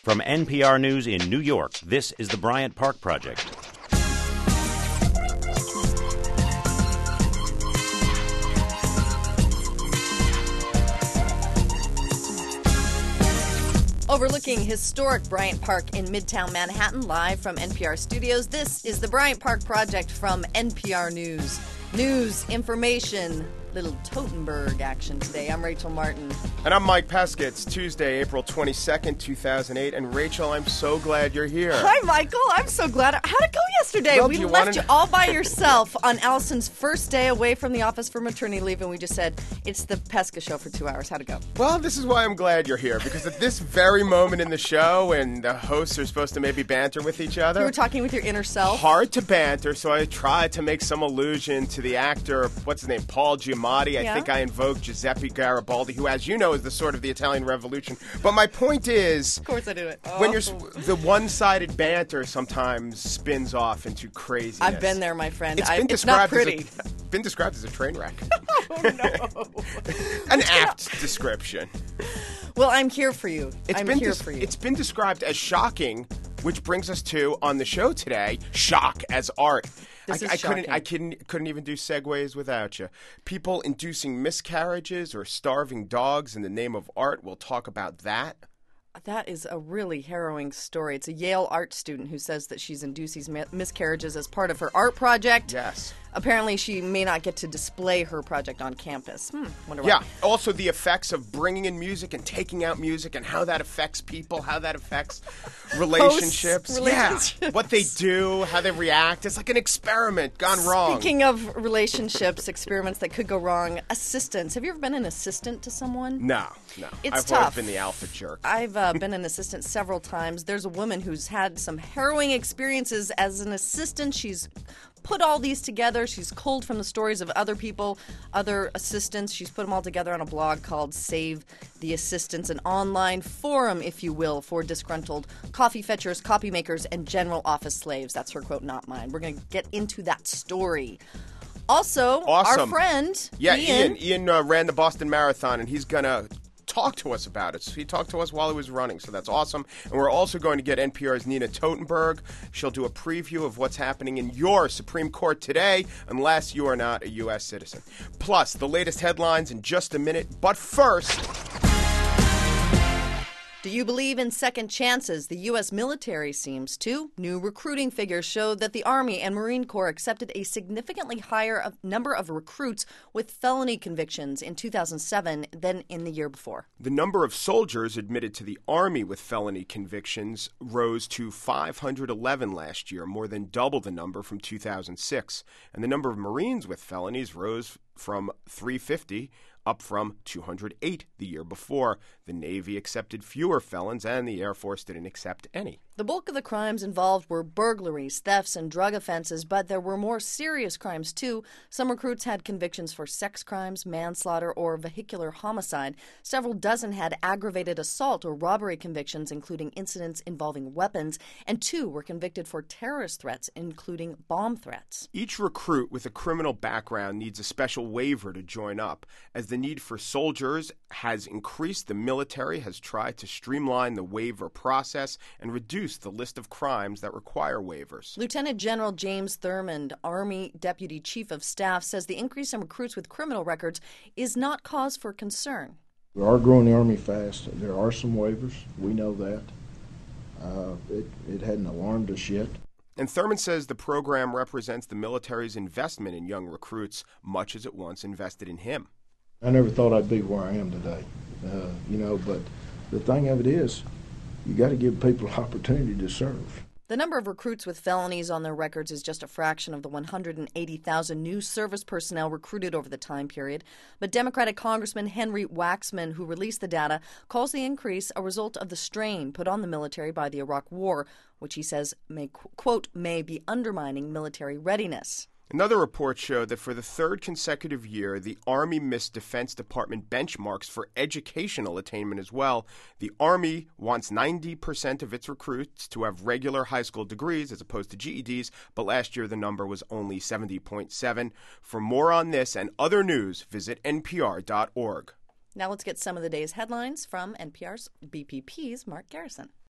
From NPR News in New York, this is the Bryant Park Project. Overlooking historic Bryant Park in Midtown Manhattan, live from NPR studios, this is the Bryant Park Project from NPR News. News, information, little Totenberg action today. I'm Rachel Martin. And I'm Mike Pesca. It's Tuesday, April 22nd, 2008. And Rachel, I'm so glad you're here. Hi, Michael. I'm so glad. How'd it go yesterday? Well, We left you all by yourself on Allison's first day away from the office for maternity leave, and we just said, it's the Pesca show for 2 hours. How'd it go? Well, this is why I'm glad you're here, because at this very moment in the show, when the hosts are supposed to maybe banter with each other, You were talking with your inner self. hard to banter, so I tried to make some allusion to the actor, what's his name, Paul Giamatti. I think I invoked Giuseppe Garibaldi, who, as you know, is the sort of the Italian Revolution. But my point is, Of course I do it. when you're the one-sided banter sometimes spins off into craziness. I've been there, my friend. It's not pretty. Been described as a train wreck. Oh, no. An apt description. Well, I'm here for you. I'm here for you. It's been described as shocking, which brings us to, on the show today, shock as art. This is I shocking. couldn't even do segues without you. People inducing miscarriages or starving dogs in the name of art. We'll talk about that. That is a really harrowing story. It's a Yale art student who says that she's induced these miscarriages as part of her art project. Yes. Apparently, she may not get to display her project on campus. Wonder why. Yeah. Also, the effects of bringing in music and taking out music and how that affects people, how that affects relationships. Relationships. Yeah. What they do, how they react. It's like an experiment gone wrong. Speaking of relationships, experiments that could go wrong, assistants. Have you ever been an assistant to someone? No. It's I've tough. always been the alpha jerk. I've been an assistant several times. There's a woman who's had some harrowing experiences as an assistant. She's put all these together. She's culled from the stories of other people, other assistants. She's put them all together on a blog called Save the Assistants, an online forum, if you will, for disgruntled coffee fetchers, copy makers, and general office slaves. That's her quote, not mine. We're going to get into that story. Also, Awesome. Our friend, Yeah, Ian ran the Boston Marathon, and he's going to talk to us about it. So he talked to us while he was running, so that's awesome. And we're also going to get NPR's Nina Totenberg. She'll do a preview of what's happening in your Supreme Court today, unless you are not a U.S. citizen. Plus, the latest headlines in just a minute. But first, do you believe in second chances? The U.S. military seems to. New recruiting figures show that the Army and Marine Corps accepted a significantly higher number of recruits with felony convictions in 2007 than in the year before. the number of soldiers admitted to the Army with felony convictions rose to 511 last year, more than double the number from 2006. And the number of Marines with felonies rose from 350 up from 208 the year before. The Navy accepted fewer felons, and the Air Force didn't accept any. The bulk of the crimes involved were burglaries, thefts, and drug offenses, but there were more serious crimes, too. Some recruits had convictions for sex crimes, manslaughter, or vehicular homicide. Several dozen had aggravated assault or robbery convictions, including incidents involving weapons, and 2 were convicted for terrorist threats, including bomb threats. Each recruit with a criminal background needs a special waiver to join up. As the need for soldiers has increased, the military has tried to streamline the waiver process and reduce the list of crimes that require waivers. Lieutenant General James Thurmond, Army Deputy Chief of Staff, says the increase in recruits with criminal records is not cause for concern. We are growing the Army fast. There are some waivers. We know that. It hadn't alarmed us yet. And Thurmond says the program represents the military's investment in young recruits, much as it once invested in him. I never thought I'd be where I am today, but the thing of it is, you got to give people an opportunity to serve. The number of recruits with felonies on their records is just a fraction of the 180,000 new service personnel recruited over the time period. But Democratic Congressman Henry Waxman, who released the data, calls the increase a result of the strain put on the military by the Iraq War, which he says may, quote, may be undermining military readiness. Another report showed that for the third consecutive year, the Army missed Defense Department benchmarks for educational attainment as well. The Army wants 90% of its recruits to have regular high school degrees as opposed to GEDs, but last year the number was only 70.7. For more on this and other news, visit npr.org. Now let's get some of the day's headlines from NPR's BPP's Mark Garrison.